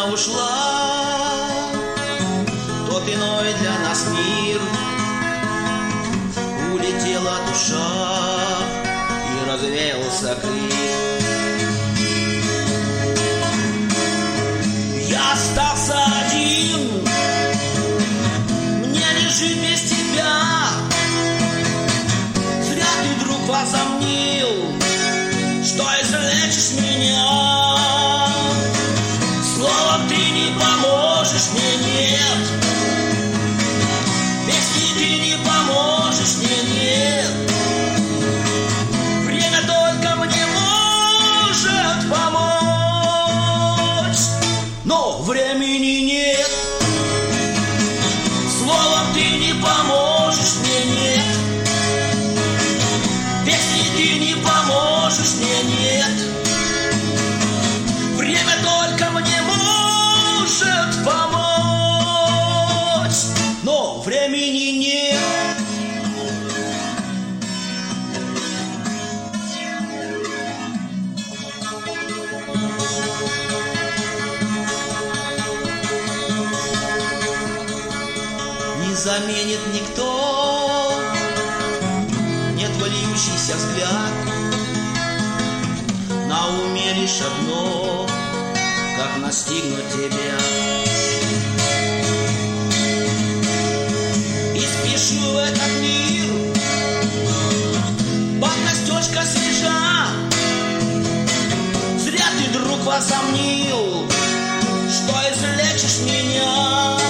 меня ушла, тот иной для нас мир. Улетела душа и развеялся крик. Я остался один, мне не жить без тебя. Зря ты, друг, возомнил, что излечишь меня. Словом ты не поможешь мне, нет. Песней ты не поможешь мне, нет. Время только мне может помочь, но времени нет. Словом ты не поможешь мне, нет. Песней ты не поможешь мне, нет. Время только мне может помочь, но времени нет. Не заменит никто, нет вольющийся взгляд. На уме лишь одно, как настигнуть тебя. И спешу в этот мир, под костёшка свежа. Зря ты, друг, возомнил, что излечишь меня.